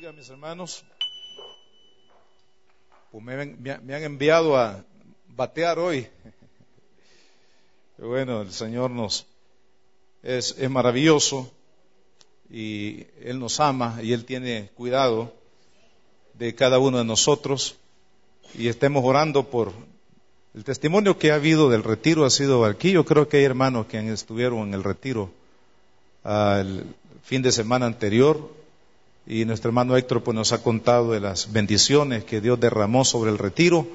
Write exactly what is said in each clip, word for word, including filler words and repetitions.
bendiga, mis hermanos. Pues me, me, me han enviado a batear hoy. Bueno, el Señor nos es, es maravilloso y Él nos ama y Él tiene cuidado de cada uno de nosotros. Y estemos orando por el testimonio que ha habido del retiro. Ha sido aquí. Yo creo que hay hermanos que estuvieron en el retiro uh, el fin de semana anterior. Y nuestro hermano Héctor pues, nos ha contado de las bendiciones que Dios derramó sobre el retiro.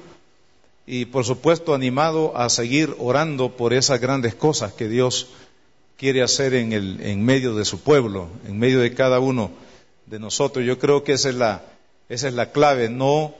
Y por supuesto animado a seguir orando por esas grandes cosas que Dios quiere hacer en, el, en medio de su pueblo, en medio de cada uno de nosotros. Yo creo que esa es la, esa es la clave, no,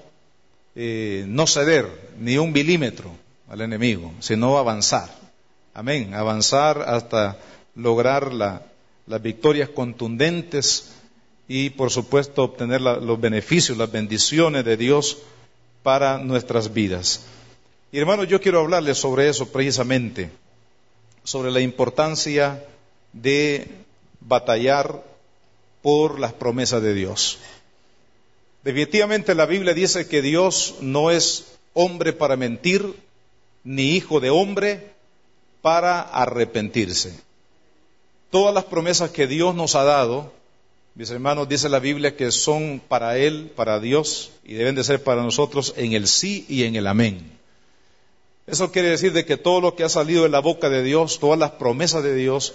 eh, no ceder ni un milímetro al enemigo, sino avanzar. Amén, avanzar hasta lograr la, las victorias contundentes y por supuesto obtener la, los beneficios, las bendiciones de Dios para nuestras vidas. Y hermanos, yo quiero hablarles sobre eso precisamente, sobre la importancia de batallar por las promesas de Dios. Definitivamente la Biblia dice que Dios no es hombre para mentir, ni hijo de hombre para arrepentirse. Todas las promesas que Dios nos ha dado, mis hermanos, dice la Biblia que son para Él, para Dios, y deben de ser para nosotros en el sí y en el amén. Eso quiere decir de que todo lo que ha salido de la boca de Dios, todas las promesas de Dios,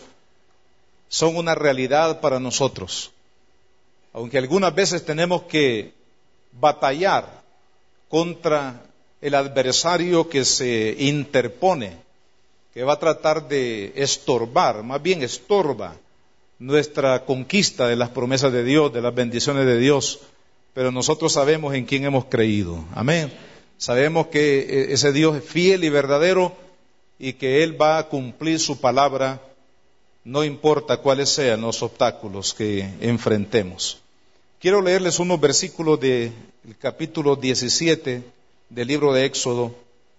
son una realidad para nosotros. Aunque algunas veces tenemos que batallar contra el adversario que se interpone, que va a tratar de estorbar, más bien estorba, nuestra conquista de las promesas de Dios, de las bendiciones de Dios, pero nosotros sabemos en quién hemos creído. Amén. Sabemos que ese Dios es fiel y verdadero y que Él va a cumplir su palabra, no importa cuáles sean los obstáculos que enfrentemos. Quiero leerles unos versículos del capítulo diecisiete del libro de Éxodo.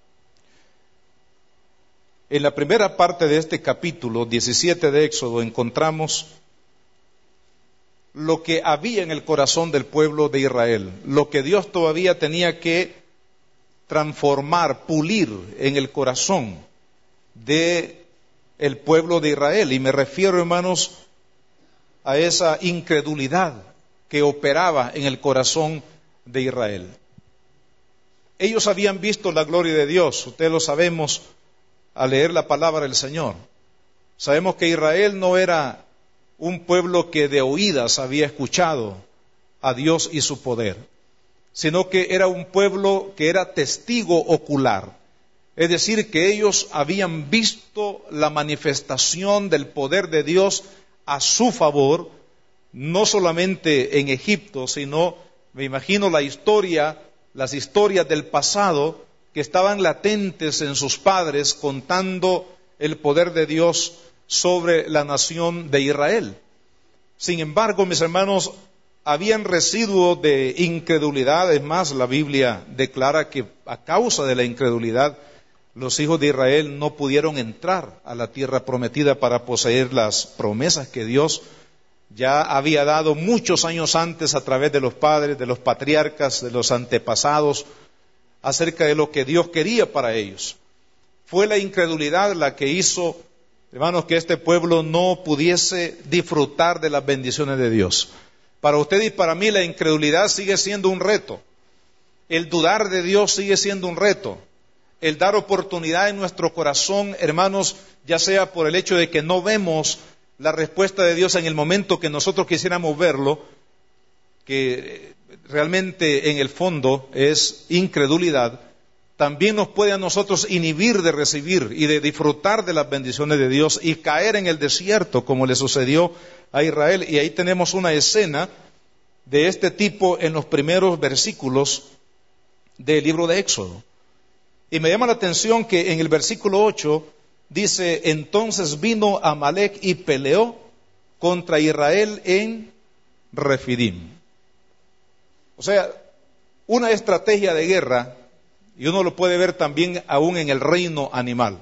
En la primera parte de este capítulo diecisiete de Éxodo encontramos lo que había en el corazón del pueblo de Israel, lo que Dios todavía tenía que transformar, pulir en el corazón de el pueblo de Israel. Y me refiero, hermanos, a esa incredulidad que operaba en el corazón de Israel. Ellos habían visto la gloria de Dios, ustedes lo sabemos, al leer la palabra del Señor. Sabemos que Israel no era un pueblo que de oídas había escuchado a Dios y su poder, sino que era un pueblo que era testigo ocular. Es decir, que ellos habían visto la manifestación del poder de Dios a su favor, no solamente en Egipto, sino, me imagino la historia, las historias del pasado, que estaban latentes en sus padres contando el poder de Dios sobre la nación de Israel. Sin embargo, mis hermanos, habían residuos de incredulidad. Es más, la Biblia declara que a causa de la incredulidad, los hijos de Israel no pudieron entrar a la tierra prometida para poseer las promesas que Dios ya había dado muchos años antes a través de los padres, de los patriarcas, de los antepasados, acerca de lo que Dios quería para ellos. Fue la incredulidad la que hizo, hermanos, que este pueblo no pudiese disfrutar de las bendiciones de Dios. Para usted y para mí la incredulidad sigue siendo un reto. El dudar de Dios sigue siendo un reto. El dar oportunidad en nuestro corazón, hermanos, ya sea por el hecho de que no vemos la respuesta de Dios en el momento que nosotros quisiéramos verlo, que realmente en el fondo es incredulidad, también nos puede a nosotros inhibir de recibir y de disfrutar de las bendiciones de Dios y caer en el desierto como le sucedió a Israel. Y ahí tenemos una escena de este tipo en los primeros versículos del libro de Éxodo. Y me llama la atención que en el versículo ocho dice: entonces vino Amalec y peleó contra Israel en Refidim. O sea, una estrategia de guerra, y uno lo puede ver también aún en el reino animal,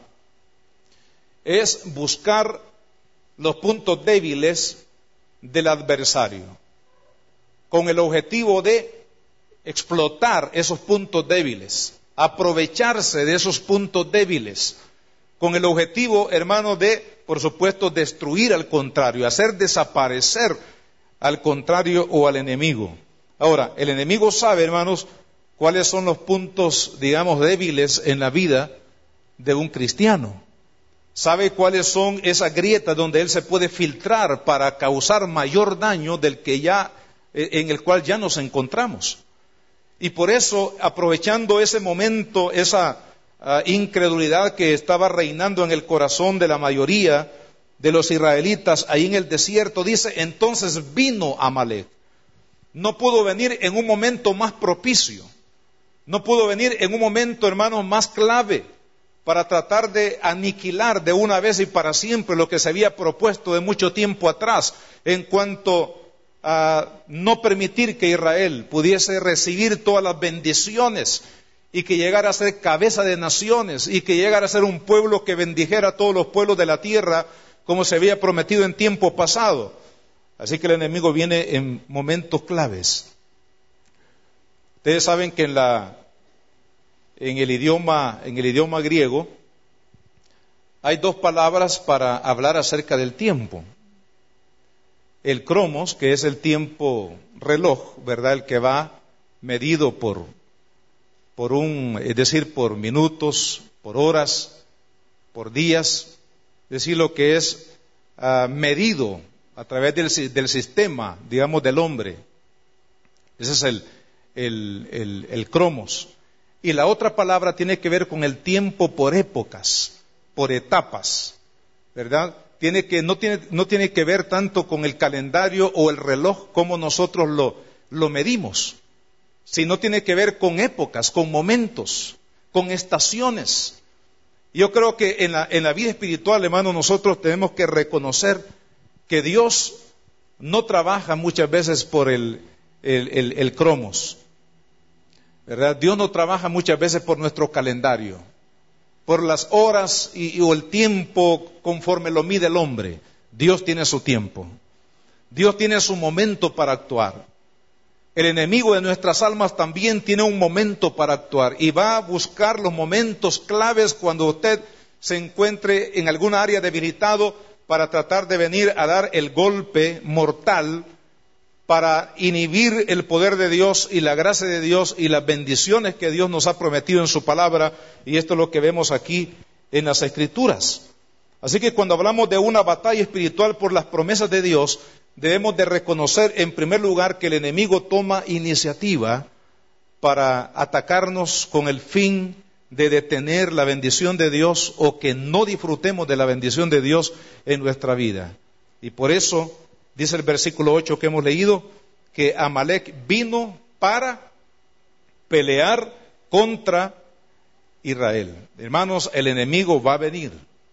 es buscar los puntos débiles del adversario. con el objetivo de explotar esos puntos débiles, aprovecharse de esos puntos débiles, con el objetivo, hermanos, de, por supuesto, destruir al contrario, hacer desaparecer al contrario o al enemigo. Ahora, el enemigo sabe, hermanos, cuáles son los puntos, digamos, débiles en la vida de un cristiano. Sabe cuáles son esas grietas donde él se puede filtrar para causar mayor daño del que ya, en el cual ya nos encontramos. Y por eso, aprovechando ese momento, esa uh, incredulidad que estaba reinando en el corazón de la mayoría de los israelitas ahí en el desierto, dice, entonces vino Amalek. No pudo venir en un momento más propicio. No pudo venir en un momento, hermanos, más clave para tratar de aniquilar de una vez y para siempre lo que se había propuesto de mucho tiempo atrás en cuanto a no permitir que Israel pudiese recibir todas las bendiciones y que llegara a ser cabeza de naciones y que llegara a ser un pueblo que bendijera a todos los pueblos de la tierra como se había prometido en tiempo pasado. Así que el enemigo viene en momentos claves. Ustedes saben que en la En el idioma, en el idioma griego hay dos palabras para hablar acerca del tiempo. El cromos, que es el tiempo reloj, ¿verdad? El que va medido por, por un, es decir, por minutos, por horas, por días, es decir, lo que es uh, medido a través del, del sistema, digamos, del hombre. Ese es el, el, el, el cromos. Y la otra palabra tiene que ver con el tiempo por épocas, por etapas, ¿verdad? Tiene que, no, tiene, no tiene que ver tanto con el calendario o el reloj como nosotros lo, lo medimos, sino tiene que ver con épocas, con momentos, con estaciones. Yo creo que en la, en la vida espiritual, hermano, nosotros tenemos que reconocer que Dios no trabaja muchas veces por el, el, el, el cromos, ¿verdad? Dios no trabaja muchas veces por nuestro calendario, por las horas y, y o el tiempo conforme lo mide el hombre. Dios tiene su tiempo. Dios tiene su momento para actuar. El enemigo de nuestras almas también tiene un momento para actuar y va a buscar los momentos claves cuando usted se encuentre en alguna área debilitado para tratar de venir a dar el golpe mortal para inhibir el poder de Dios y la gracia de Dios y las bendiciones que Dios nos ha prometido en su palabra, y esto es lo que vemos aquí en las Escrituras. Así que cuando hablamos de una batalla espiritual por las promesas de Dios, debemos de reconocer en primer lugar que el enemigo toma iniciativa para atacarnos con el fin de detener la bendición de Dios o que no disfrutemos de la bendición de Dios en nuestra vida. Y por eso dice el versículo ocho que hemos leído, que Amalek vino para pelear contra Israel. Hermanos, el enemigo va a venir.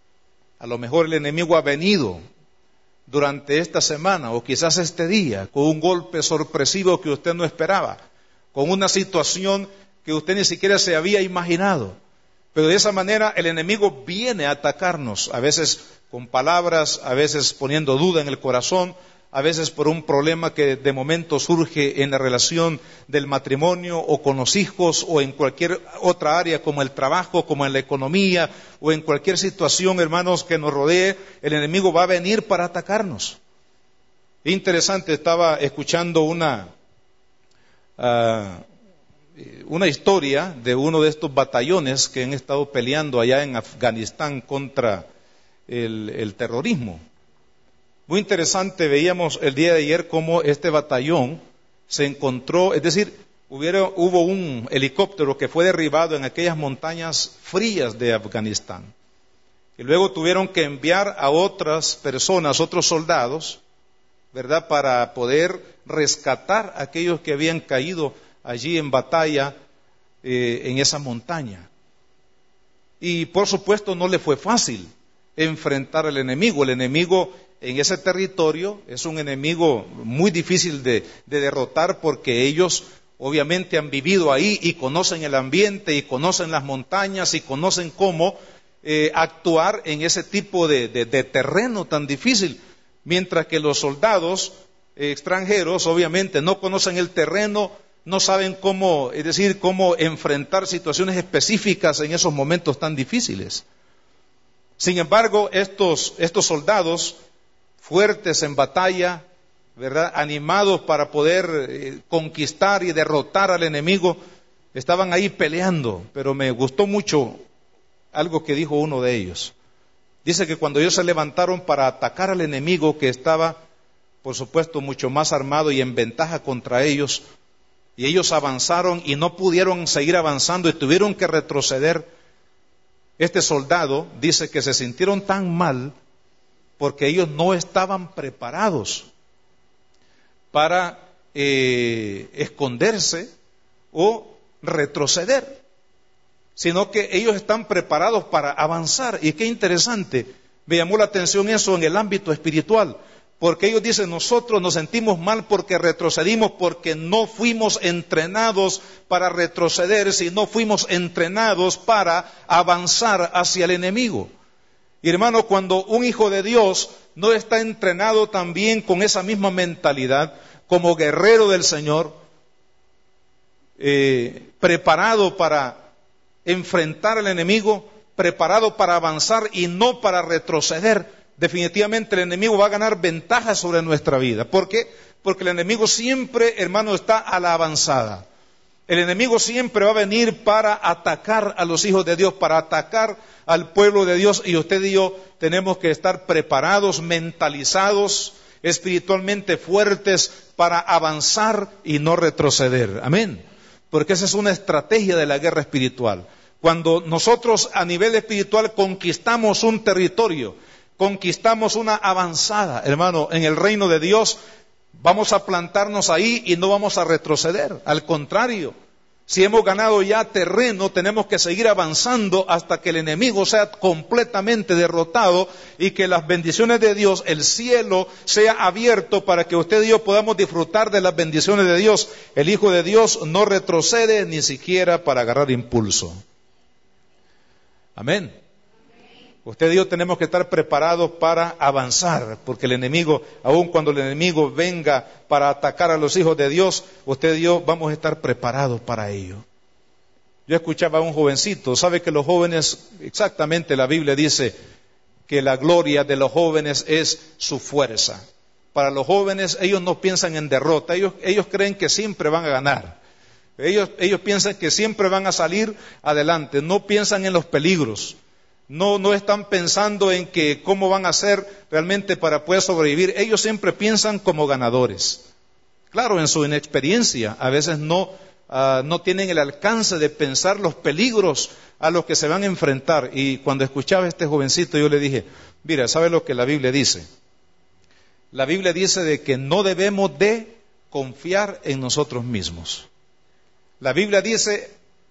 A lo mejor el enemigo ha venido durante esta semana o quizás este día con un golpe sorpresivo que usted no esperaba, con una situación que usted ni siquiera se había imaginado. Pero de esa manera el enemigo viene a atacarnos, a veces con palabras, a veces poniendo duda en el corazón, a veces por un problema que de momento surge en la relación del matrimonio o con los hijos o en cualquier otra área como el trabajo, como en la economía o en cualquier situación, hermanos, que nos rodee. El enemigo va a venir para atacarnos. Interesante, estaba escuchando una, uh, una historia de uno de estos batallones que han estado peleando allá en Afganistán contra el, el terrorismo. Muy interesante, veíamos el día de ayer cómo este batallón se encontró, es decir, hubiera, hubo un helicóptero que fue derribado en aquellas montañas frías de Afganistán. Y luego tuvieron que enviar a otras personas, otros soldados, ¿verdad?, para poder rescatar a aquellos que habían caído allí en batalla eh, en esa montaña. Y por supuesto no le fue fácil enfrentar al enemigo. El enemigo en ese territorio es un enemigo muy difícil de, de derrotar porque ellos obviamente han vivido ahí y conocen el ambiente y conocen las montañas y conocen cómo eh, actuar en ese tipo de, de, de terreno tan difícil, mientras que los soldados eh, extranjeros, obviamente, no conocen el terreno, no saben cómo, es decir, cómo enfrentar situaciones específicas en esos momentos tan difíciles. Sin embargo, estos, estos soldados fuertes en batalla, ¿verdad?, animados para poder eh, conquistar y derrotar al enemigo, estaban ahí peleando, pero me gustó mucho algo que dijo uno de ellos. Dice que cuando ellos se levantaron para atacar al enemigo, que estaba, por supuesto, mucho más armado y en ventaja contra ellos, y ellos avanzaron y no pudieron seguir avanzando y tuvieron que retroceder, este soldado dice que se sintieron tan mal porque ellos no estaban preparados para eh, esconderse o retroceder, sino que ellos están preparados para avanzar. Y qué interesante, me llamó la atención eso en el ámbito espiritual, porque ellos dicen, nosotros nos sentimos mal porque retrocedimos, porque no fuimos entrenados para retroceder, sino fuimos entrenados para avanzar hacia el enemigo. Y hermano, cuando un hijo de Dios no está entrenado también con esa misma mentalidad, como guerrero del Señor, eh, preparado para enfrentar al enemigo, preparado para avanzar y no para retroceder, definitivamente el enemigo va a ganar ventaja sobre nuestra vida. ¿Por qué? Porque el enemigo siempre, hermano, está a la avanzada. El enemigo siempre va a venir para atacar a los hijos de Dios, para atacar al pueblo de Dios, y usted y yo tenemos que estar preparados, mentalizados, espiritualmente fuertes para avanzar y no retroceder. Amén. Porque esa es una estrategia de la guerra espiritual. Cuando nosotros a nivel espiritual conquistamos un territorio, conquistamos una avanzada, hermano, en el reino de Dios, vamos a plantarnos ahí y no vamos a retroceder. Al contrario, si hemos ganado ya terreno, tenemos que seguir avanzando hasta que el enemigo sea completamente derrotado y que las bendiciones de Dios, el cielo, sea abierto para que usted y yo podamos disfrutar de las bendiciones de Dios. El Hijo de Dios no retrocede ni siquiera para agarrar impulso. Amén. Usted y yo tenemos que estar preparados para avanzar, porque el enemigo, aun cuando el enemigo venga para atacar a los hijos de Dios, usted y yo vamos a estar preparados para ello. Yo escuchaba a un jovencito, sabe que los jóvenes, exactamente la Biblia dice que la gloria de los jóvenes es su fuerza. Para los jóvenes, ellos no piensan en derrota, ellos, ellos creen que siempre van a ganar. Ellos, ellos piensan que siempre van a salir adelante, no piensan en los peligros. No, no están pensando en que cómo van a hacer realmente para poder sobrevivir. Ellos siempre piensan como ganadores. Claro, en su inexperiencia, a veces no, uh, no tienen el alcance de pensar los peligros a los que se van a enfrentar. Y cuando escuchaba a este jovencito, yo le dije, mira, ¿sabe lo que la Biblia dice? La Biblia dice de que no debemos de confiar en nosotros mismos. La Biblia dice,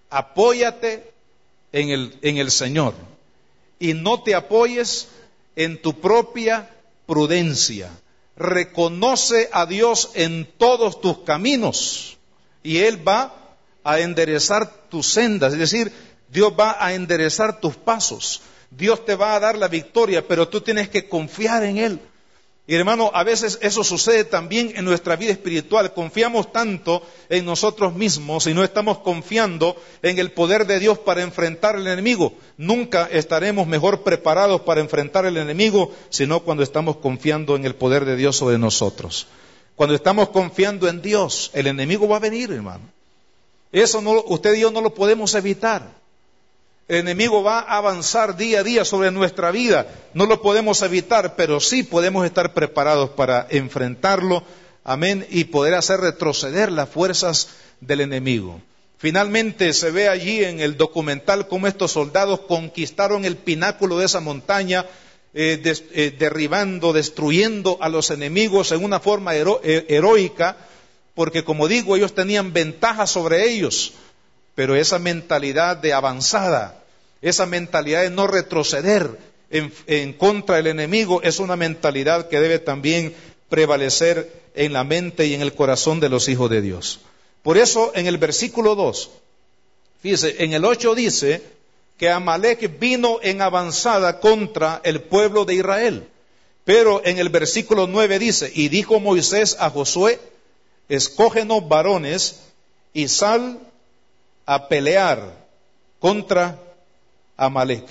apóyate en el, en el Señor. Y no te apoyes en tu propia prudencia. Reconoce a Dios en todos tus caminos y Él va a enderezar tus sendas. Es decir, Dios va a enderezar tus pasos. Dios te va a dar la victoria, pero tú tienes que confiar en Él. Y hermano, a veces eso sucede también en nuestra vida espiritual. Confiamos tanto en nosotros mismos y no estamos confiando en el poder de Dios para enfrentar al enemigo. Nunca estaremos mejor preparados para enfrentar al enemigo, sino cuando estamos confiando en el poder de Dios sobre nosotros. Cuando estamos confiando en Dios, el enemigo va a venir, hermano. Eso no, usted y yo no lo podemos evitar. El enemigo va a avanzar día a día sobre nuestra vida. No lo podemos evitar, pero sí podemos estar preparados para enfrentarlo, amén, y poder hacer retroceder las fuerzas del enemigo. Finalmente se ve allí en el documental cómo estos soldados conquistaron el pináculo de esa montaña, eh, des, eh, derribando, destruyendo a los enemigos en una forma hero, eh, heroica, porque como digo, ellos tenían ventaja sobre ellos. Pero esa mentalidad de avanzada, esa mentalidad de no retroceder en, en contra del enemigo, es una mentalidad que debe también prevalecer en la mente y en el corazón de los hijos de Dios. Por eso en el versículo dos, fíjese, en el ocho dice que Amalek vino en avanzada contra el pueblo de Israel. Pero en el versículo nueve dice, y dijo Moisés a Josué, escógenos varones y sal a pelear contra Amalec.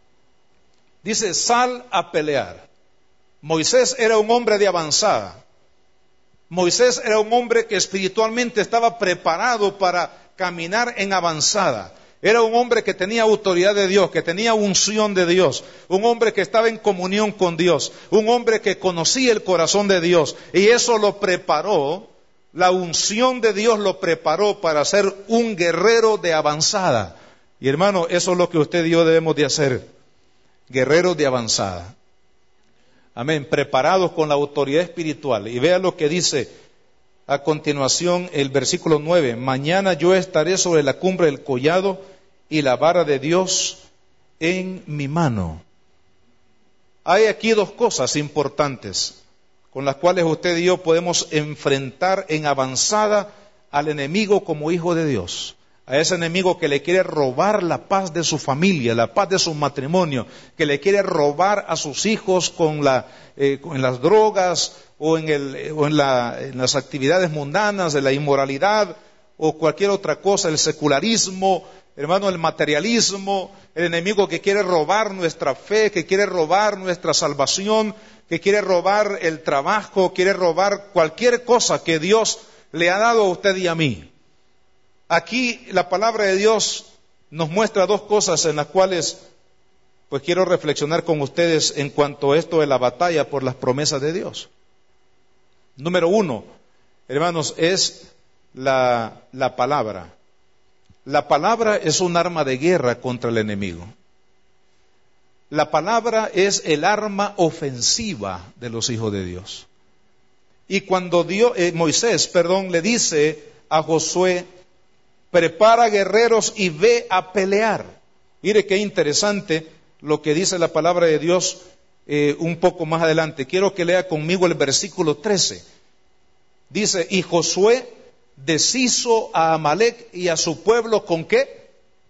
Dice, sal a pelear. Moisés era un hombre de avanzada. Moisés era un hombre que espiritualmente estaba preparado para caminar en avanzada. Era un hombre que tenía autoridad de Dios, que tenía unción de Dios, un hombre que estaba en comunión con Dios, un hombre que conocía el corazón de Dios, y eso lo preparó, la unción de Dios lo preparó para ser un guerrero de avanzada. Y hermano, eso es lo que usted y yo debemos de hacer, guerreros de avanzada. Amén, preparados con la autoridad espiritual. Y vea lo que dice a continuación el versículo nueve, mañana yo estaré sobre la cumbre del collado y la vara de Dios en mi mano. Hay aquí dos cosas importantes con las cuales usted y yo podemos enfrentar en avanzada al enemigo como hijo de Dios. A ese enemigo que le quiere robar la paz de su familia, la paz de su matrimonio, que le quiere robar a sus hijos con, la, eh, con las drogas o, en, el, o en, la, en las actividades mundanas de la inmoralidad o cualquier otra cosa, el secularismo, hermano, el materialismo, el enemigo que quiere robar nuestra fe, que quiere robar nuestra salvación, que quiere robar el trabajo, quiere robar cualquier cosa que Dios le ha dado a usted y a mí. Aquí la palabra de Dios nos muestra dos cosas en las cuales pues quiero reflexionar con ustedes en cuanto a esto de la batalla por las promesas de Dios. Número uno, hermanos, es la, la palabra. La palabra es un arma de guerra contra el enemigo. La palabra es el arma ofensiva de los hijos de Dios. Y cuando Dios, eh, Moisés, perdón, le dice a Josué, prepara guerreros y ve a pelear. Mire qué interesante lo que dice la palabra de Dios eh, un poco más adelante. Quiero que lea conmigo el versículo trece. Dice, y Josué deshizo a Amalec y a su pueblo ¿con qué?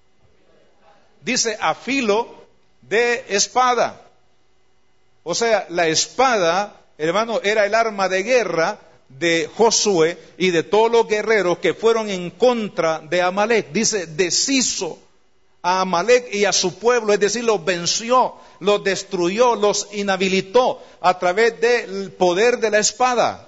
Dice, a filo de espada. O sea, la espada, hermano, era el arma de guerra de Josué y de todos los guerreros que fueron en contra de Amalec. Dice, deshizo a Amalec y a su pueblo, es decir, los venció, los destruyó, los inhabilitó a través del poder de la espada.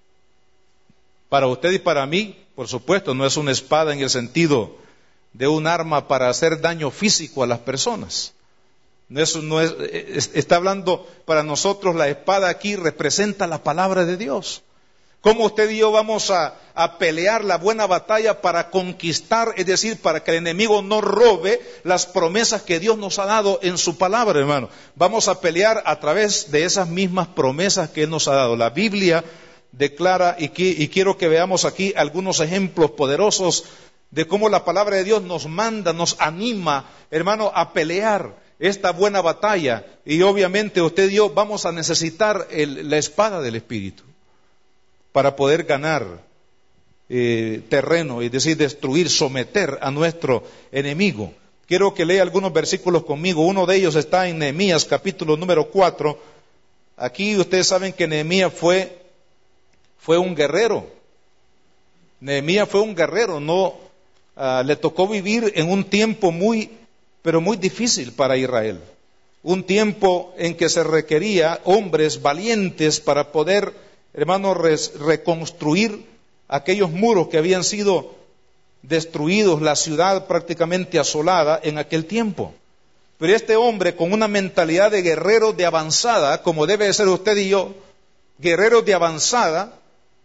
Para usted y para mí, por supuesto, no es una espada en el sentido de un arma para hacer daño físico a las personas. Eso no es, está hablando para nosotros, la espada aquí representa la palabra de Dios. ¿Cómo usted y yo vamos a, a pelear la buena batalla para conquistar, es decir, para que el enemigo no robe las promesas que Dios nos ha dado en su palabra, hermano? Vamos a pelear a través de esas mismas promesas que Él nos ha dado. La Biblia declara, y, que, y quiero que veamos aquí algunos ejemplos poderosos de cómo la palabra de Dios nos manda, nos anima, hermano, a pelear esta buena batalla. Y obviamente usted y yo vamos a necesitar el, la espada del Espíritu para poder ganar eh, terreno, es decir, destruir, someter a nuestro enemigo. Quiero que lea algunos versículos conmigo. Uno de ellos está en Nehemías, capítulo número cuatro. Aquí ustedes saben que Nehemías fue, fue un guerrero. Nehemías fue un guerrero, no uh, le tocó vivir en un tiempo muy, pero muy difícil para Israel. Un tiempo en que se requería hombres valientes para poder, hermanos, reconstruir aquellos muros que habían sido destruidos, la ciudad prácticamente asolada en aquel tiempo. Pero este hombre, con una mentalidad de guerrero de avanzada, como debe de ser usted y yo, guerreros de avanzada,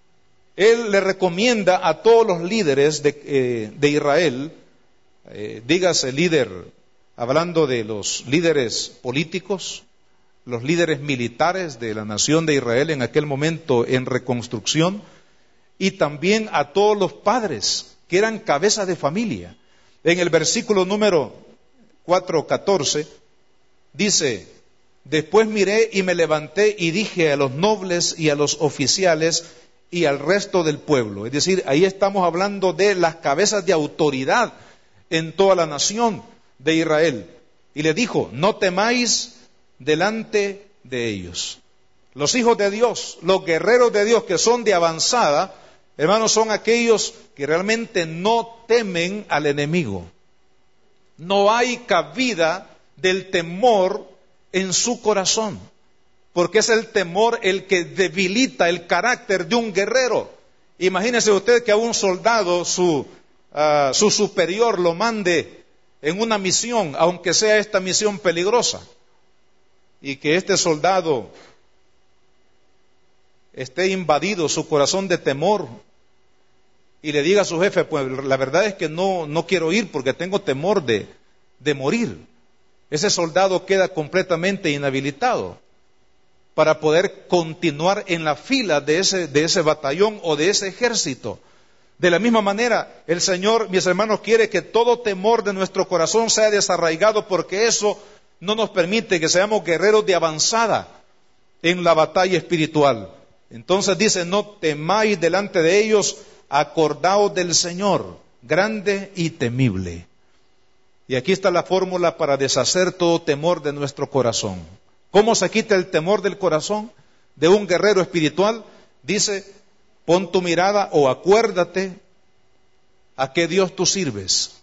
él le recomienda a todos los líderes de, eh, de Israel, eh, dígase líder, hablando de los líderes políticos, los líderes militares de la nación de Israel en aquel momento en reconstrucción, y también a todos los padres que eran cabezas de familia. En el versículo número cuatro catorce dice, después miré y me levanté y dije a los nobles y a los oficiales y al resto del pueblo. Es decir, ahí estamos hablando de las cabezas de autoridad en toda la nación de Israel. Y le dijo, no temáis delante de ellos. Los hijos de Dios, los guerreros de Dios que son de avanzada, hermanos, son aquellos que realmente no temen al enemigo. No hay cabida del temor en su corazón, porque es el temor el que debilita el carácter de un guerrero. Imagínese usted que a un soldado su, uh, su superior lo mande en una misión, aunque sea esta misión peligrosa, y que este soldado esté invadido su corazón de temor y le diga a su jefe, pues la verdad es que no, no quiero ir porque tengo temor de, de morir. Ese soldado queda completamente inhabilitado para poder continuar en la fila de ese, de ese batallón o de ese ejército. De la misma manera, el Señor, mis hermanos, quiere que todo temor de nuestro corazón sea desarraigado, porque eso no nos permite que seamos guerreros de avanzada en la batalla espiritual. Entonces dice, no temáis delante de ellos, acordaos del Señor, grande y temible. Y aquí está la fórmula para deshacer todo temor de nuestro corazón. ¿Cómo se quita el temor del corazón de un guerrero espiritual? Dice, pon tu mirada o acuérdate a qué Dios tú sirves.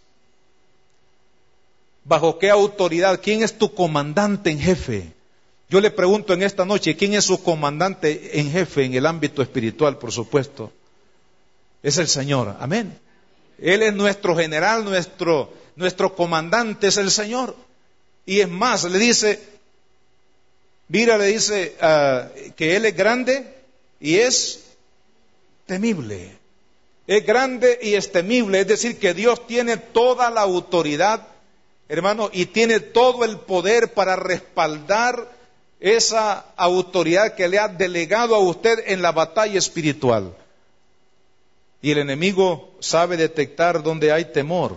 ¿Bajo qué autoridad? ¿Quién es tu comandante en jefe? Yo le pregunto en esta noche, ¿quién es su comandante en jefe en el ámbito espiritual, por supuesto? Es el Señor, amén. Él es nuestro general, nuestro, nuestro comandante es el Señor. Y es más, le dice, mira, le dice uh, que Él es grande y es temible. Es grande y es temible, es decir, que Dios tiene toda la autoridad, hermano, y tiene todo el poder para respaldar esa autoridad que le ha delegado a usted en la batalla espiritual. Y el enemigo sabe detectar donde hay temor.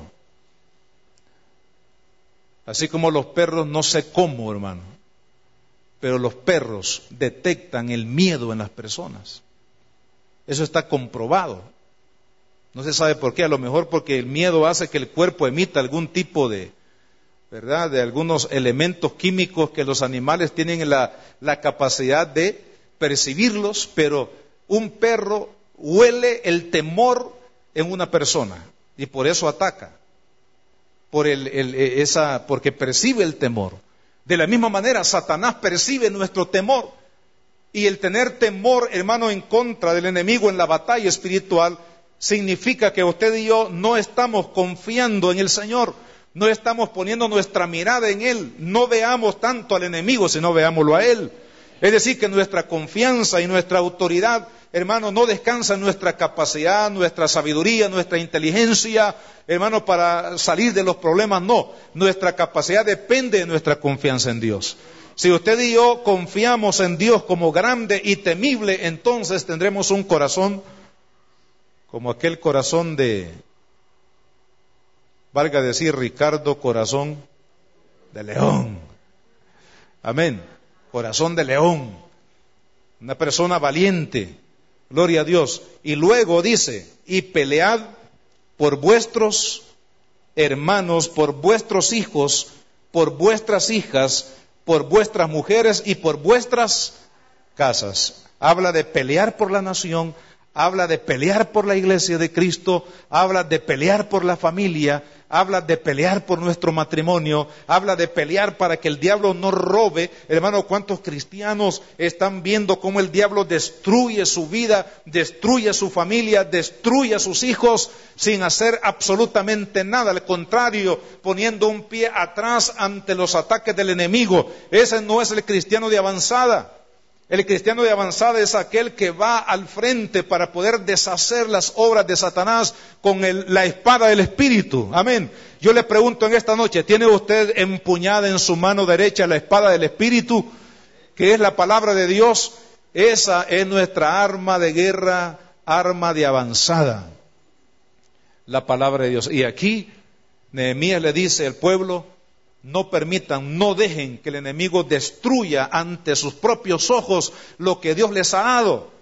Así como los perros, no sé cómo, hermano, pero los perros detectan el miedo en las personas. Eso está comprobado. No se sabe por qué, a lo mejor porque el miedo hace que el cuerpo emita algún tipo de, ¿verdad?, de algunos elementos químicos que los animales tienen la, la capacidad de percibirlos, pero un perro huele el temor en una persona y por eso ataca, por el, el, esa, porque percibe el temor. De la misma manera, Satanás percibe nuestro temor, y el tener temor, hermano, en contra del enemigo en la batalla espiritual significa que usted y yo no estamos confiando en el Señor. No estamos poniendo nuestra mirada en Él. No veamos tanto al enemigo, sino veámoslo a Él. Es decir, que nuestra confianza y nuestra autoridad, hermano, no descansa en nuestra capacidad, nuestra sabiduría, nuestra inteligencia, hermano, para salir de los problemas. No, nuestra capacidad depende de nuestra confianza en Dios. Si usted y yo confiamos en Dios como grande y temible, entonces tendremos un corazón como aquel corazón de, valga decir, Ricardo, corazón de león. Amén. Corazón de león. Una persona valiente. Gloria a Dios. Y luego dice, y pelead por vuestros hermanos, por vuestros hijos, por vuestras hijas, por vuestras mujeres y por vuestras casas. Habla de pelear por la nación, habla de pelear por la iglesia de Cristo, habla de pelear por la familia, habla de pelear por nuestro matrimonio, habla de pelear para que el diablo no robe. Hermano, ¿cuántos cristianos están viendo cómo el diablo destruye su vida, destruye su familia, destruye a sus hijos sin hacer absolutamente nada? Al contrario, poniendo un pie atrás ante los ataques del enemigo. Ese no es el cristiano de avanzada. El cristiano de avanzada es aquel que va al frente para poder deshacer las obras de Satanás con el, la espada del Espíritu. Amén. Yo le pregunto en esta noche, ¿tiene usted empuñada en su mano derecha la espada del Espíritu, que es la palabra de Dios? Esa es nuestra arma de guerra, arma de avanzada. La palabra de Dios. Y aquí Nehemías le dice al pueblo, no permitan, no dejen que el enemigo destruya ante sus propios ojos lo que Dios les ha dado,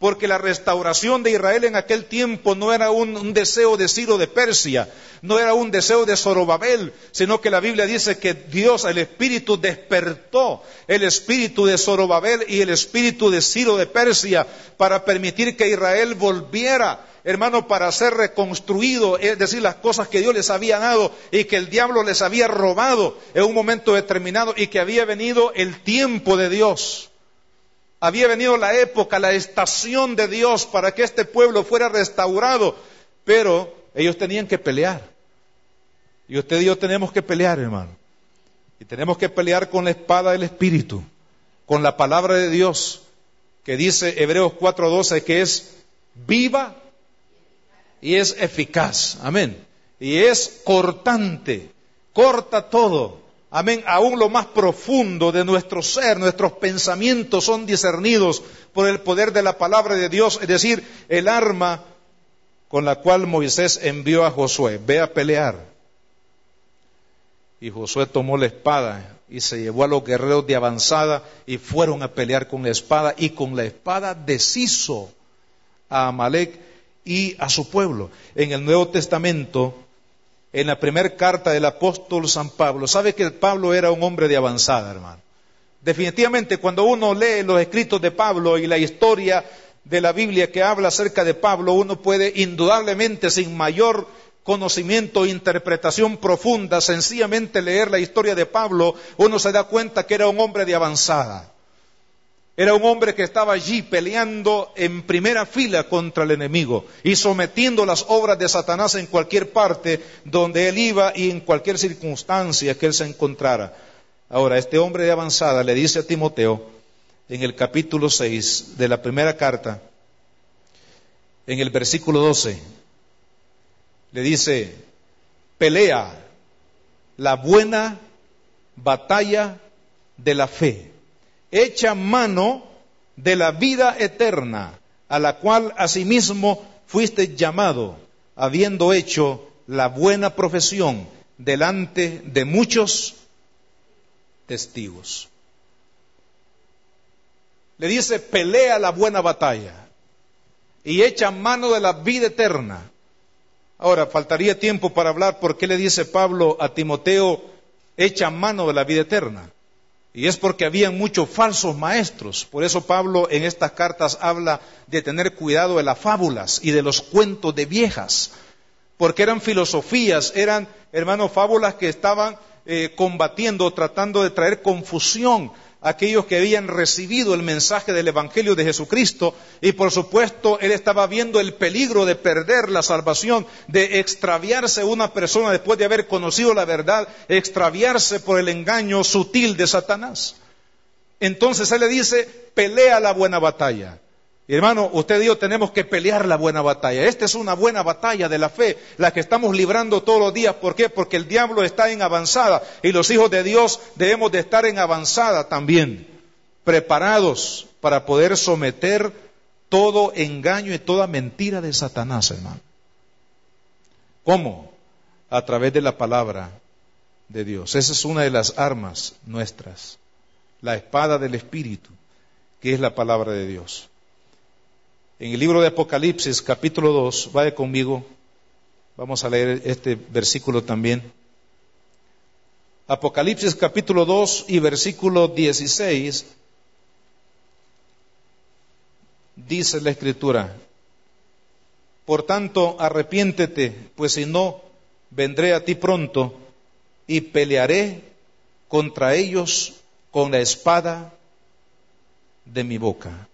porque la restauración de Israel en aquel tiempo no era un, un deseo de Ciro de Persia, no era un deseo de Zorobabel, sino que la Biblia dice que Dios, el Espíritu, despertó el espíritu de Zorobabel y el espíritu de Ciro de Persia para permitir que Israel volviera, hermano, para ser reconstruido, es decir, las cosas que Dios les había dado y que el diablo les había robado en un momento determinado, y que había venido el tiempo de Dios. Había venido la época, la estación de Dios para que este pueblo fuera restaurado, pero ellos tenían que pelear. Y usted y yo tenemos que pelear, hermano. Y tenemos que pelear con la espada del Espíritu, con la palabra de Dios, que dice Hebreos cuatro doce que es viva y es eficaz. Amén. Y es cortante, corta todo. Amén, aún lo más profundo de nuestro ser, nuestros pensamientos son discernidos por el poder de la palabra de Dios, es decir, el arma con la cual Moisés envió a Josué, ve a pelear. Y Josué tomó la espada y se llevó a los guerreros de avanzada y fueron a pelear con la espada, y con la espada deshizo a Amalec y a su pueblo. En el Nuevo Testamento, en la primera carta del apóstol San Pablo, sabe que Pablo era un hombre de avanzada, hermano. Definitivamente, cuando uno lee los escritos de Pablo y la historia de la Biblia que habla acerca de Pablo, uno puede indudablemente, sin mayor conocimiento e interpretación profunda, sencillamente leer la historia de Pablo, uno se da cuenta que era un hombre de avanzada. Era un hombre que estaba allí peleando en primera fila contra el enemigo y sometiendo las obras de Satanás en cualquier parte donde él iba y en cualquier circunstancia que él se encontrara. Ahora, este hombre de avanzada le dice a Timoteo, en el capítulo seis de la primera carta, en el versículo doce, le dice: pelea la buena batalla de la fe, echa mano de la vida eterna, a la cual asimismo fuiste llamado, habiendo hecho la buena profesión delante de muchos testigos. Le dice: pelea la buena batalla y echa mano de la vida eterna. Ahora, faltaría tiempo para hablar por qué le dice Pablo a Timoteo: echa mano de la vida eterna. Y es porque habían muchos falsos maestros. Por eso Pablo en estas cartas habla de tener cuidado de las fábulas y de los cuentos de viejas. Porque eran filosofías, eran, hermanos, fábulas que estaban eh, combatiendo, tratando de traer confusión a aquellos que habían recibido el mensaje del Evangelio de Jesucristo. Y por supuesto, él estaba viendo el peligro de perder la salvación, de extraviarse una persona después de haber conocido la verdad, extraviarse por el engaño sutil de Satanás. Entonces él le dice: pelea la buena batalla. Y hermano, usted y yo tenemos que pelear la buena batalla. Esta es una buena batalla de la fe, la que estamos librando todos los días. ¿Por qué? Porque el diablo está en avanzada y los hijos de Dios debemos de estar en avanzada también, preparados para poder someter todo engaño y toda mentira de Satanás, hermano. ¿Cómo? A través de la palabra de Dios. Esa es una de las armas nuestras, la espada del Espíritu, que es la palabra de Dios. En el libro de Apocalipsis, capítulo dos, vaya conmigo, vamos a leer este versículo también. Apocalipsis capítulo dos y versículo dieciséis, dice la Escritura: por tanto, arrepiéntete, pues si no, vendré a ti pronto y pelearé contra ellos con la espada de mi boca.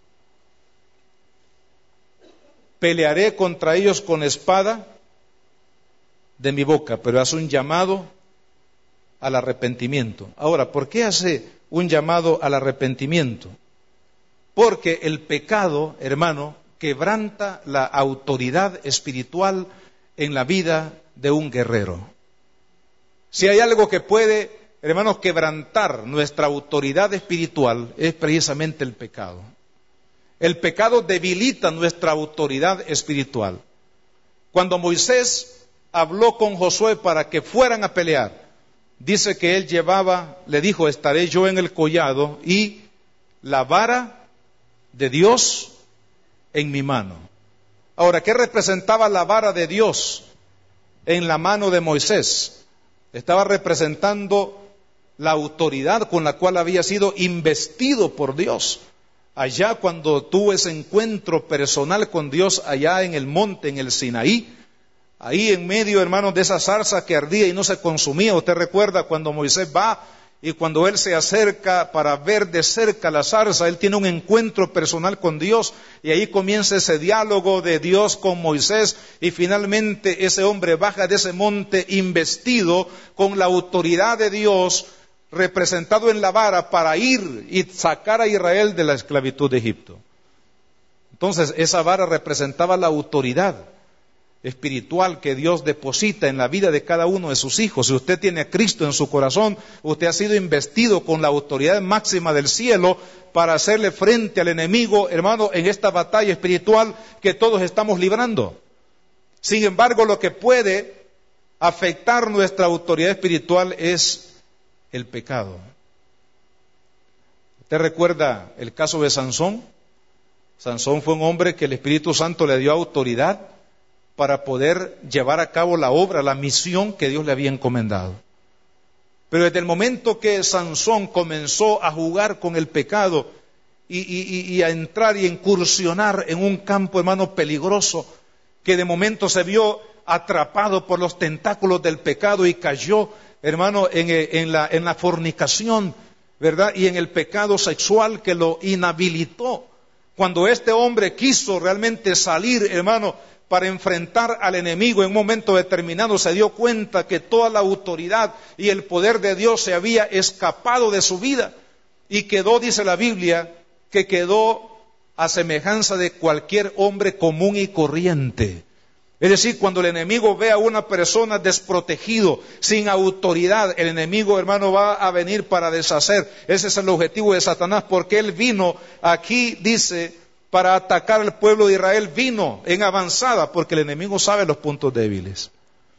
Pelearé contra ellos con espada de mi boca, pero hace un llamado al arrepentimiento. Ahora, ¿por qué hace un llamado al arrepentimiento? Porque el pecado, hermano, quebranta la autoridad espiritual en la vida de un guerrero. Si hay algo que puede, hermanos, quebrantar nuestra autoridad espiritual, es precisamente el pecado. El pecado debilita nuestra autoridad espiritual. Cuando Moisés habló con Josué para que fueran a pelear, dice que él llevaba, le dijo: estaré yo en el collado y la vara de Dios en mi mano. Ahora, ¿qué representaba la vara de Dios en la mano de Moisés? Estaba representando la autoridad con la cual había sido investido por Dios. Allá cuando tuvo ese encuentro personal con Dios, allá en el monte, en el Sinaí, ahí en medio, hermanos, de esa zarza que ardía y no se consumía. Usted recuerda cuando Moisés va y cuando él se acerca para ver de cerca la zarza, él tiene un encuentro personal con Dios y ahí comienza ese diálogo de Dios con Moisés y finalmente ese hombre baja de ese monte investido con la autoridad de Dios, representado en la vara para ir y sacar a Israel de la esclavitud de Egipto. Entonces esa vara representaba la autoridad espiritual que Dios deposita en la vida de cada uno de sus hijos. Si usted tiene a Cristo en su corazón, usted ha sido investido con la autoridad máxima del cielo para hacerle frente al enemigo, hermano, en esta batalla espiritual que todos estamos librando. Sin embargo, lo que puede afectar nuestra autoridad espiritual es el pecado. ¿Usted recuerda el caso de Sansón? Sansón fue un hombre que el Espíritu Santo le dio autoridad para poder llevar a cabo la obra, la misión que Dios le había encomendado. Pero desde el momento que Sansón comenzó a jugar con el pecado y, y, y a entrar y incursionar en un campo, hermano, peligroso, que de momento se vio atrapado por los tentáculos del pecado y cayó, hermano, en, en, la, en la fornicación, ¿verdad? Y en el pecado sexual que lo inhabilitó. Cuando este hombre quiso realmente salir, hermano, para enfrentar al enemigo en un momento determinado, se dio cuenta que toda la autoridad y el poder de Dios se había escapado de su vida y quedó, dice la Biblia, que quedó a semejanza de cualquier hombre común y corriente. Es decir, cuando el enemigo ve a una persona desprotegido, sin autoridad, el enemigo, hermano, va a venir para deshacer. Ese es el objetivo de Satanás, porque él vino aquí, dice, para atacar al pueblo de Israel, vino en avanzada, porque el enemigo sabe los puntos débiles.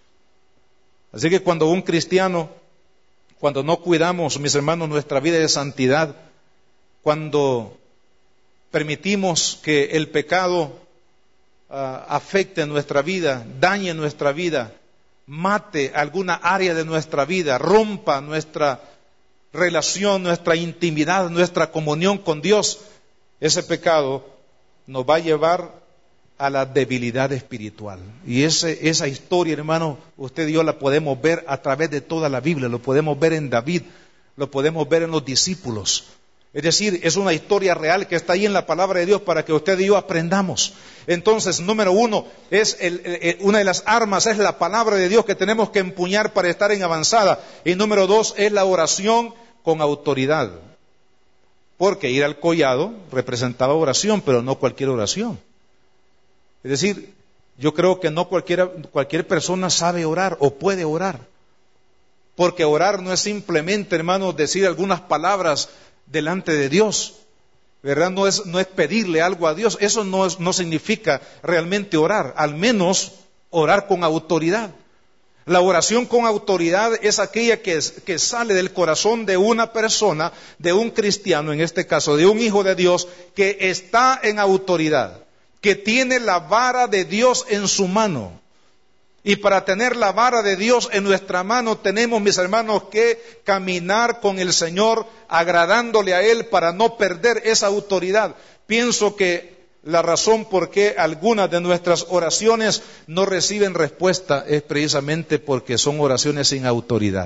Así que cuando un cristiano, cuando no cuidamos, mis hermanos, nuestra vida de santidad, cuando permitimos que el pecado Uh, afecte nuestra vida, dañe nuestra vida, mate alguna área de nuestra vida, rompa nuestra relación, nuestra intimidad, nuestra comunión con Dios, ese pecado nos va a llevar a la debilidad espiritual. Y ese, esa historia, hermano, usted y yo la podemos ver a través de toda la Biblia, lo podemos ver en David, lo podemos ver en los discípulos. Es decir, es una historia real que está ahí en la palabra de Dios para que usted y yo aprendamos. Entonces, número uno, es el, el, una de las armas es la palabra de Dios que tenemos que empuñar para estar en avanzada. Y número dos, es la oración con autoridad. Porque ir al collado representaba oración, pero no cualquier oración. Es decir, yo creo que no cualquiera, cualquier persona sabe orar o puede orar. Porque orar no es simplemente, hermanos, decir algunas palabras delante de Dios, ¿verdad? No es, no es pedirle algo a Dios, eso no, es, no significa realmente orar, al menos orar con autoridad. La oración con autoridad es aquella que, que sale del corazón de una persona, de un cristiano, en este caso, de un hijo de Dios, que está en autoridad, que tiene la vara de Dios en su mano. Y para tener la vara de Dios en nuestra mano tenemos, mis hermanos, que caminar con el Señor, agradándole a Él para no perder esa autoridad. Pienso que la razón por qué algunas de nuestras oraciones no reciben respuesta es precisamente porque son oraciones sin autoridad.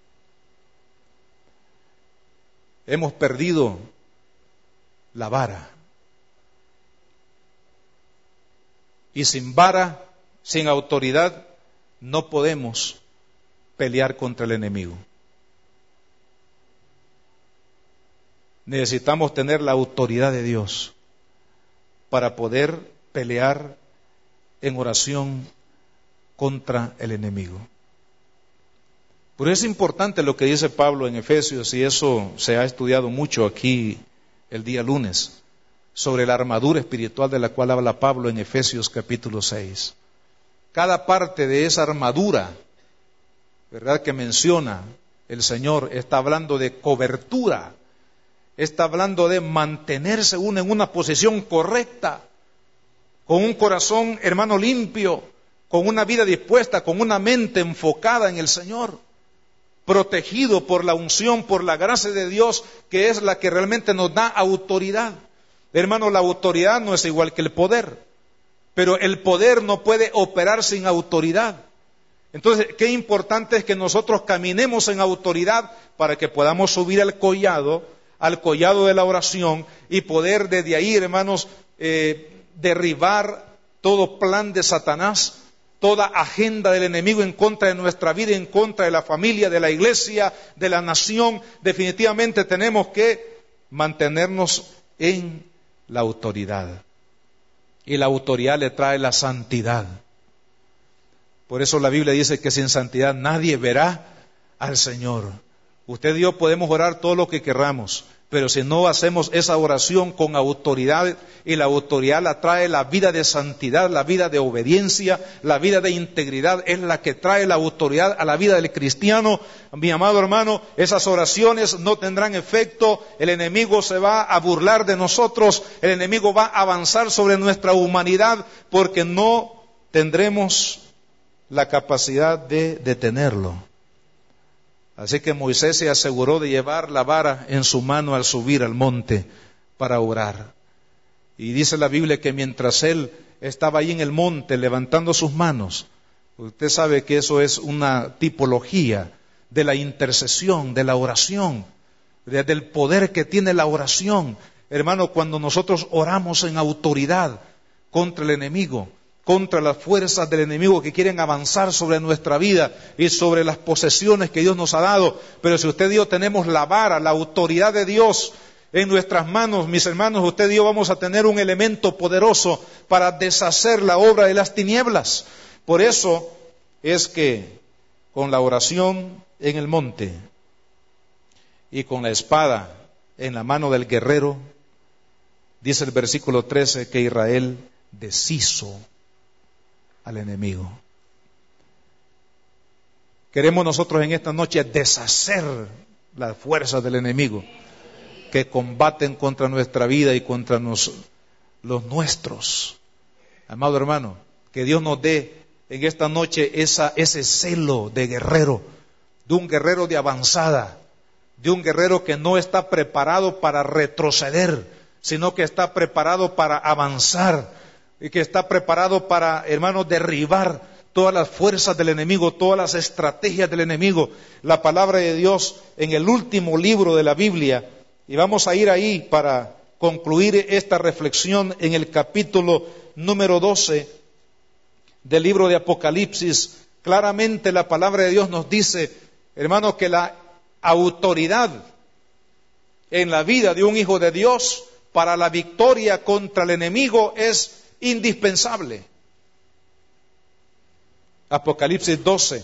Hemos perdido la vara. Y sin vara, sin autoridad, no podemos pelear contra el enemigo. Necesitamos tener la autoridad de Dios para poder pelear en oración contra el enemigo. Por eso es importante lo que dice Pablo en Efesios, y eso se ha estudiado mucho aquí el día lunes, sobre la armadura espiritual de la cual habla Pablo en Efesios capítulo seis. Cada parte de esa armadura, ¿verdad?, que menciona el Señor, está hablando de cobertura, está hablando de mantenerse uno en una posición correcta, con un corazón, hermano, limpio, con una vida dispuesta, con una mente enfocada en el Señor, protegido por la unción, por la gracia de Dios, que es la que realmente nos da autoridad. Hermano, la autoridad no es igual que el poder, pero el poder no puede operar sin autoridad. Entonces, qué importante es que nosotros caminemos en autoridad para que podamos subir al collado, al collado de la oración y poder desde ahí, hermanos, eh, derribar todo plan de Satanás, toda agenda del enemigo en contra de nuestra vida, en contra de la familia, de la iglesia, de la nación. Definitivamente tenemos que mantenernos en la autoridad. Y la autoridad le trae la santidad. Por eso la Biblia dice que sin santidad nadie verá al Señor. Usted y yo podemos orar todo lo que querramos, pero si no hacemos esa oración con autoridad, y la autoridad la trae la vida de santidad, la vida de obediencia, la vida de integridad, es la que trae la autoridad a la vida del cristiano. Mi amado hermano, esas oraciones no tendrán efecto, el enemigo se va a burlar de nosotros, el enemigo va a avanzar sobre nuestra humanidad, porque no tendremos la capacidad de detenerlo. Así que Moisés se aseguró de llevar la vara en su mano al subir al monte para orar. Y dice la Biblia que mientras él estaba ahí en el monte levantando sus manos, usted sabe que eso es una tipología de la intercesión, de la oración, del poder que tiene la oración. Hermano, cuando nosotros oramos en autoridad contra el enemigo, contra las fuerzas del enemigo que quieren avanzar sobre nuestra vida y sobre las posesiones que Dios nos ha dado. Pero si usted y yo tenemos la vara, la autoridad de Dios en nuestras manos, mis hermanos, usted y yo vamos a tener un elemento poderoso para deshacer la obra de las tinieblas. Por eso es que con la oración en el monte y con la espada en la mano del guerrero, dice el versículo trece que Israel deshizo al enemigo. Queremos nosotros en esta noche deshacer las fuerzas del enemigo que combaten contra nuestra vida y contra nos, los nuestros. Amado hermano, que Dios nos dé en esta noche esa, ese celo de guerrero, de un guerrero de avanzada, de un guerrero que no está preparado para retroceder, sino que está preparado para avanzar, y que está preparado para, hermanos, derribar todas las fuerzas del enemigo, todas las estrategias del enemigo. La palabra de Dios en el último libro de la Biblia, y vamos a ir ahí para concluir esta reflexión en el capítulo número doce del libro de Apocalipsis. Claramente la palabra de Dios nos dice, hermanos, que la autoridad en la vida de un hijo de Dios para la victoria contra el enemigo es indispensable. Apocalipsis doce.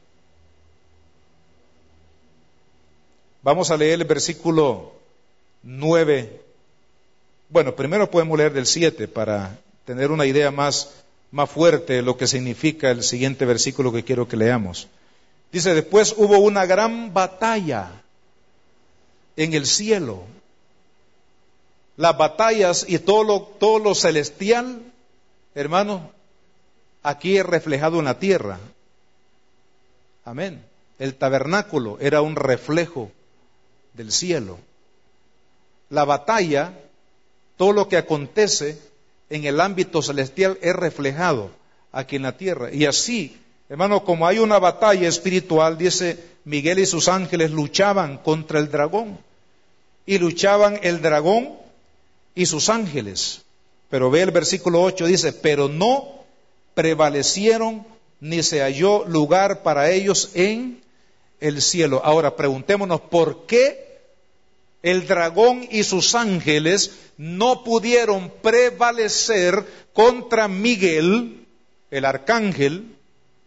Vamos a leer el versículo nueve. Bueno, primero podemos leer del siete para tener una idea más, más fuerte de lo que significa el siguiente versículo que quiero que leamos. Dice, después hubo una gran batalla en el cielo. Las batallas y todo lo, todo lo celestial, hermano, aquí es reflejado en la tierra. Amén. El tabernáculo era un reflejo del cielo. La batalla, todo lo que acontece en el ámbito celestial es reflejado aquí en la tierra. Y así, hermano, como hay una batalla espiritual, dice, Miguel y sus ángeles luchaban contra el dragón. Y luchaban el dragón y sus ángeles. Pero ve el versículo ocho, dice, pero no prevalecieron ni se halló lugar para ellos en el cielo. Ahora preguntémonos, ¿por qué el dragón y sus ángeles no pudieron prevalecer contra Miguel, el arcángel,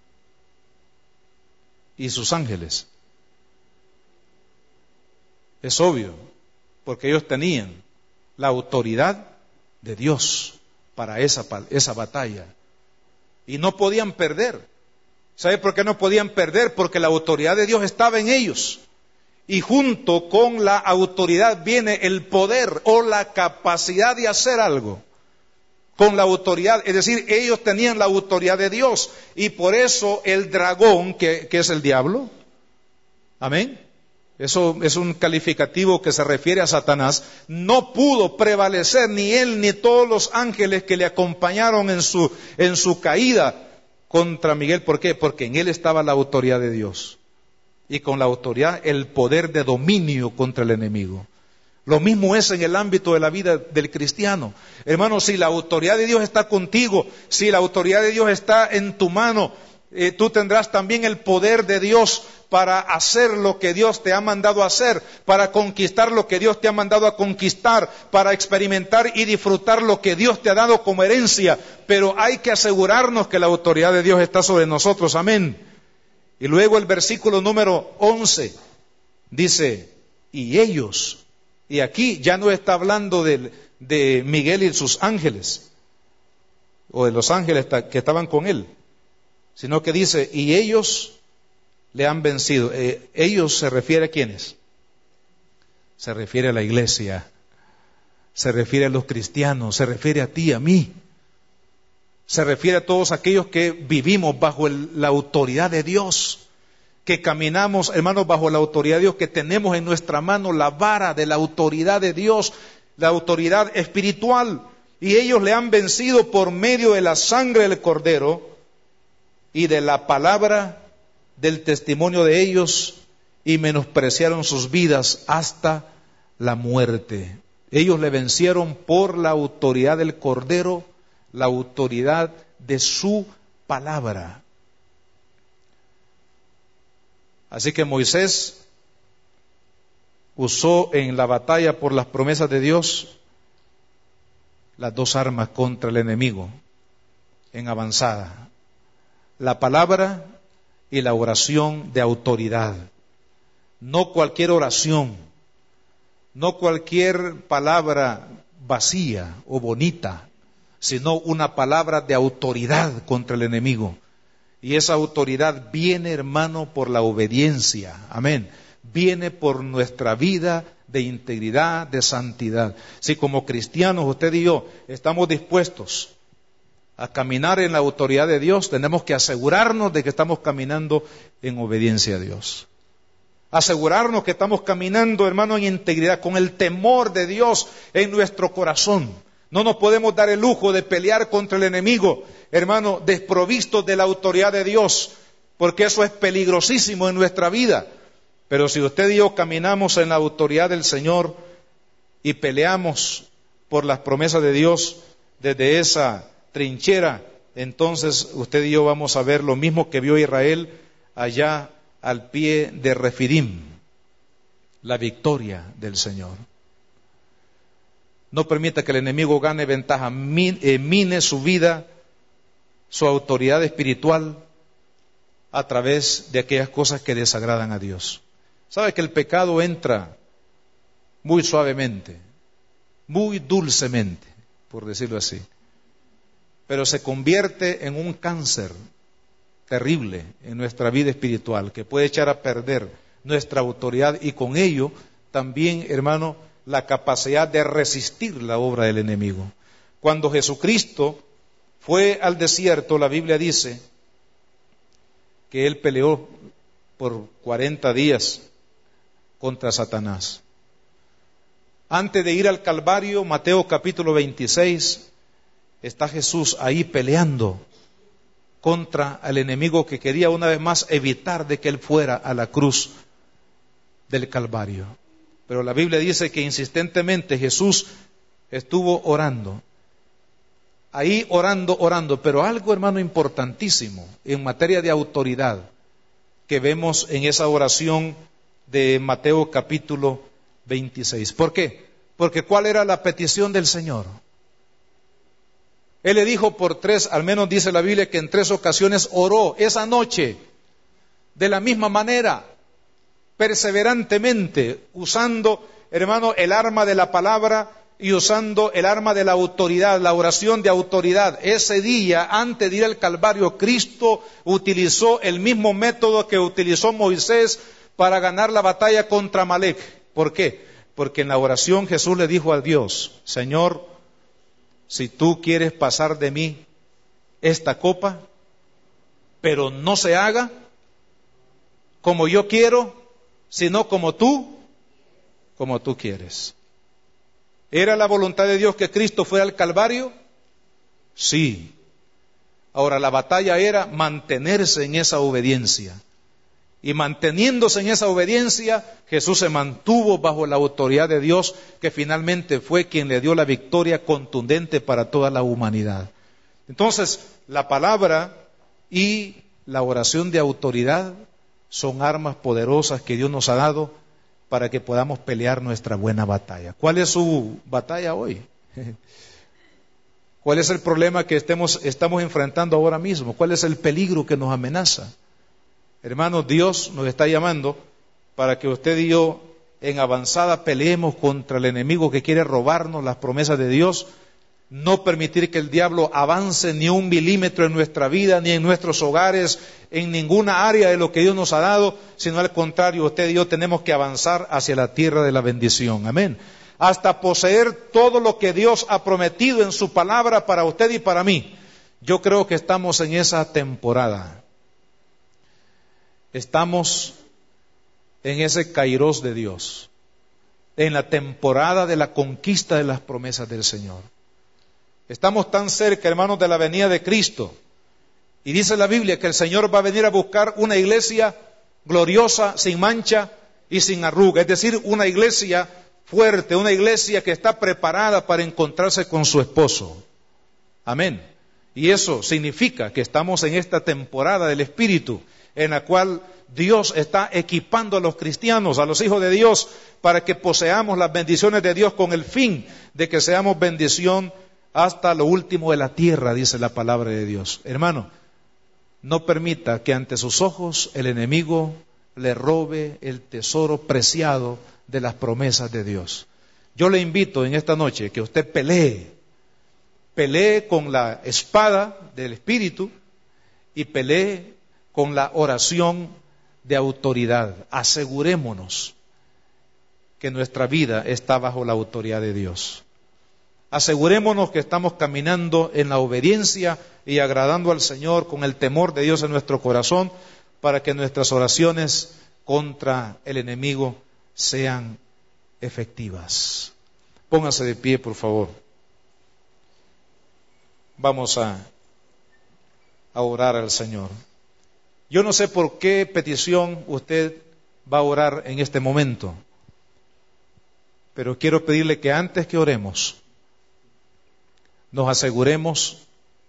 y sus ángeles? Es obvio, porque ellos tenían la autoridad de Dios para esa, esa batalla. Y no podían perder. ¿Sabe por qué no podían perder? Porque la autoridad de Dios estaba en ellos. Y junto con la autoridad viene el poder o la capacidad de hacer algo. con la autoridad, es decir, ellos tenían la autoridad de Dios, y por eso el dragón, que, que es el diablo, amén, eso es un calificativo que se refiere a Satanás, no pudo prevalecer ni él ni todos los ángeles que le acompañaron en su, en su caída contra Miguel. ¿Por qué? Porque en él estaba la autoridad de Dios, y con la autoridad el poder de dominio contra el enemigo. Lo mismo es en el ámbito de la vida del cristiano. Hermano, si la autoridad de Dios está contigo, si la autoridad de Dios está en tu mano, eh, tú tendrás también el poder de Dios para hacer lo que Dios te ha mandado a hacer, para conquistar lo que Dios te ha mandado a conquistar, para experimentar y disfrutar lo que Dios te ha dado como herencia. Pero hay que asegurarnos que la autoridad de Dios está sobre nosotros. Amén. Y luego el versículo número once dice, y ellos... Y aquí ya no está hablando de, de Miguel y sus ángeles, o de los ángeles que estaban con él, sino que dice, y ellos le han vencido. Eh, ellos se refiere a quiénes? Se refiere a la iglesia, se refiere a los cristianos, se refiere a ti, a mí. Se refiere a todos aquellos que vivimos bajo el, la autoridad de Dios, que caminamos, hermanos, bajo la autoridad de Dios, que tenemos en nuestra mano la vara de la autoridad de Dios, la autoridad espiritual, y ellos le han vencido por medio de la sangre del Cordero y de la palabra del testimonio de ellos, y menospreciaron sus vidas hasta la muerte. Ellos le vencieron por la autoridad del Cordero, la autoridad de su palabra. Así que Moisés usó en la batalla por las promesas de Dios las dos armas contra el enemigo en avanzada: la palabra y la oración de autoridad. No cualquier oración, no cualquier palabra vacía o bonita, sino una palabra de autoridad contra el enemigo. Y esa autoridad viene, hermano, por la obediencia. Amén. Viene por nuestra vida de integridad, de santidad. Si como cristianos usted y yo estamos dispuestos a caminar en la autoridad de Dios, tenemos que asegurarnos de que estamos caminando en obediencia a Dios. Asegurarnos que estamos caminando, hermano, en integridad, con el temor de Dios en nuestro corazón. No nos podemos dar el lujo de pelear contra el enemigo, hermano, desprovistos de la autoridad de Dios, porque eso es peligrosísimo en nuestra vida. Pero si usted y yo caminamos en la autoridad del Señor y peleamos por las promesas de Dios desde esa trinchera, entonces usted y yo vamos a ver lo mismo que vio Israel allá al pie de Refidim, la victoria del Señor. No permita que el enemigo gane ventaja, mine su vida, su autoridad espiritual a través de aquellas cosas que desagradan a Dios. ¿Sabe que el pecado entra muy suavemente, muy dulcemente, por decirlo así, pero se convierte en un cáncer terrible en nuestra vida espiritual que puede echar a perder nuestra autoridad y con ello también, hermano, la capacidad de resistir la obra del enemigo? Cuando Jesucristo fue al desierto, la Biblia dice que Él peleó por cuarenta días contra Satanás. Antes de ir al Calvario, Mateo capítulo veintiséis, está Jesús ahí peleando contra el enemigo que quería una vez más evitar de que Él fuera a la cruz del Calvario. Pero la Biblia dice que insistentemente Jesús estuvo orando. Ahí orando, orando. Pero algo, hermano, importantísimo en materia de autoridad que vemos en esa oración de Mateo capítulo veintiséis. ¿Por qué? Porque ¿cuál era la petición del Señor? Él le dijo por tres, al menos dice la Biblia que en tres ocasiones oró esa noche de la misma manera, perseverantemente, usando, hermano, el arma de la palabra y usando el arma de la autoridad, la oración de autoridad. Ese día, antes de ir al Calvario, Cristo utilizó el mismo método que utilizó Moisés para ganar la batalla contra Amalek. ¿Por qué? Porque en la oración Jesús le dijo a Dios: Señor, si tú quieres pasar de mí esta copa, pero no se haga como yo quiero, sino como tú, como tú quieres. ¿Era la voluntad de Dios que Cristo fuera al Calvario? Sí. Ahora, la batalla era mantenerse en esa obediencia. Y manteniéndose en esa obediencia, Jesús se mantuvo bajo la autoridad de Dios, que finalmente fue quien le dio la victoria contundente para toda la humanidad. Entonces, la palabra y la oración de autoridad son armas poderosas que Dios nos ha dado para que podamos pelear nuestra buena batalla. ¿Cuál es su batalla hoy? ¿Cuál es el problema que estemos, estamos enfrentando ahora mismo? ¿Cuál es el peligro que nos amenaza? Hermanos, Dios nos está llamando para que usted y yo en avanzada peleemos contra el enemigo que quiere robarnos las promesas de Dios, no permitir que el diablo avance ni un milímetro en nuestra vida, ni en nuestros hogares, en ninguna área de lo que Dios nos ha dado, sino al contrario, usted y yo tenemos que avanzar hacia la tierra de la bendición. Amén. Hasta poseer todo lo que Dios ha prometido en su palabra para usted y para mí. Yo creo que estamos en esa temporada. Estamos en ese kairos de Dios, en la temporada de la conquista de las promesas del Señor. Estamos tan cerca, hermanos, de la venida de Cristo. Y dice la Biblia que el Señor va a venir a buscar una iglesia gloriosa, sin mancha y sin arruga. Es decir, una iglesia fuerte, una iglesia que está preparada para encontrarse con su esposo. Amén. Y eso significa que estamos en esta temporada del Espíritu, en la cual Dios está equipando a los cristianos, a los hijos de Dios, para que poseamos las bendiciones de Dios con el fin de que seamos bendición hasta lo último de la tierra, dice la palabra de Dios. Hermano, no permita que ante sus ojos el enemigo le robe el tesoro preciado de las promesas de Dios. Yo le invito en esta noche que usted pelee, pelee con la espada del Espíritu y pelee con la oración de autoridad. Asegurémonos que nuestra vida está bajo la autoridad de Dios. Asegurémonos que estamos caminando en la obediencia y agradando al Señor con el temor de Dios en nuestro corazón, para que nuestras oraciones contra el enemigo sean efectivas. Póngase de pie, por favor. Vamos a, a orar al Señor. Yo no sé por qué petición usted va a orar en este momento, pero quiero pedirle que antes que oremos, nos aseguremos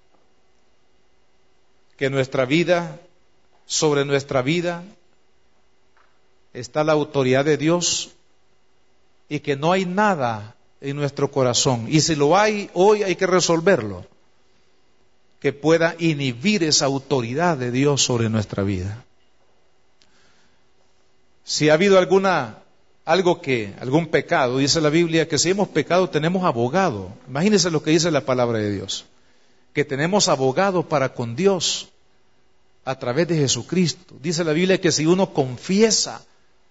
que nuestra vida, sobre nuestra vida, está la autoridad de Dios y que no hay nada en nuestro corazón. Y si lo hay, hoy hay que resolverlo, que pueda inhibir esa autoridad de Dios sobre nuestra vida. Si ha habido alguna, algo que, algún pecado, dice la Biblia que si hemos pecado tenemos abogado. Imagínense lo que dice la palabra de Dios, que tenemos abogado para con Dios a través de Jesucristo. Dice la Biblia que si uno confiesa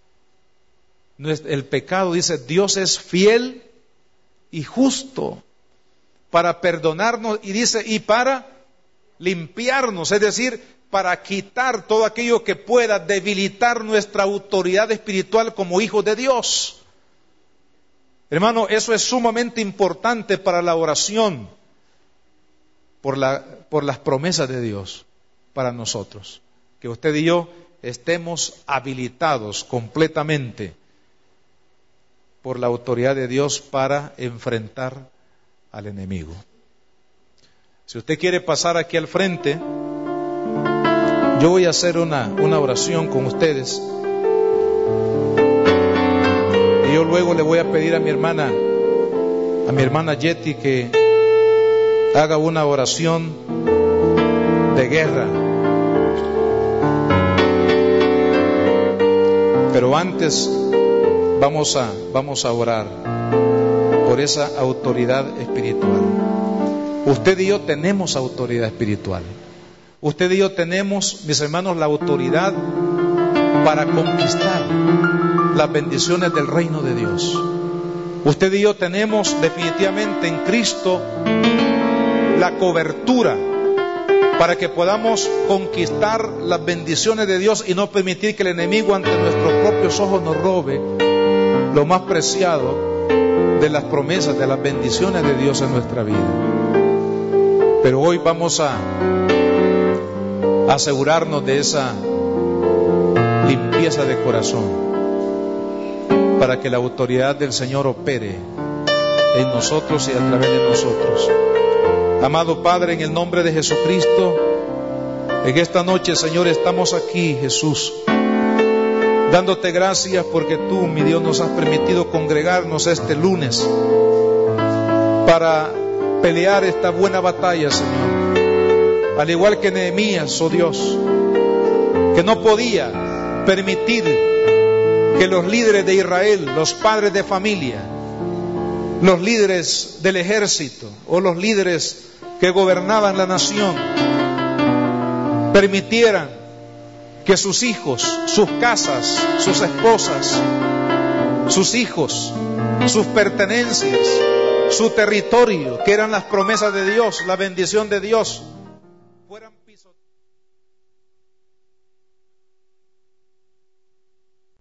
el pecado, dice, Dios es fiel y justo para perdonarnos, y dice, y para limpiarnos, es decir, para quitar todo aquello que pueda debilitar nuestra autoridad espiritual como hijos de Dios. Hermano, eso es sumamente importante para la oración, por la, por las promesas de Dios para nosotros. Que usted y yo estemos habilitados completamente por la autoridad de Dios para enfrentar al enemigo. Si usted quiere pasar aquí al frente, yo voy a hacer una, una oración con ustedes. Y yo luego le voy a pedir a mi hermana, a mi hermana Yeti, que haga una oración de guerra. Pero antes vamos a, vamos a orar por esa autoridad espiritual. Usted y yo tenemos autoridad espiritual. Usted y yo tenemos, mis hermanos, la autoridad para conquistar las bendiciones del reino de Dios. Usted y yo tenemos definitivamente en Cristo la cobertura para que podamos conquistar las bendiciones de Dios y no permitir que el enemigo ante nuestros propios ojos nos robe lo más preciado de las promesas, de las bendiciones de Dios en nuestra vida. Pero hoy vamos a asegurarnos de esa limpieza de corazón para que la autoridad del Señor opere en nosotros y a través de nosotros. Amado Padre, en el nombre de Jesucristo, en esta noche, Señor, estamos aquí, Jesús, dándote gracias porque tú, mi Dios, nos has permitido congregarnos este lunes para pelear esta buena batalla, Señor. Al igual que Nehemías, oh Dios, que no podía permitir que los líderes de Israel, los padres de familia, los líderes del ejército o los líderes que gobernaban la nación permitieran que sus hijos, sus casas, sus esposas, sus hijos, sus pertenencias, su territorio, que eran las promesas de Dios, la bendición de Dios,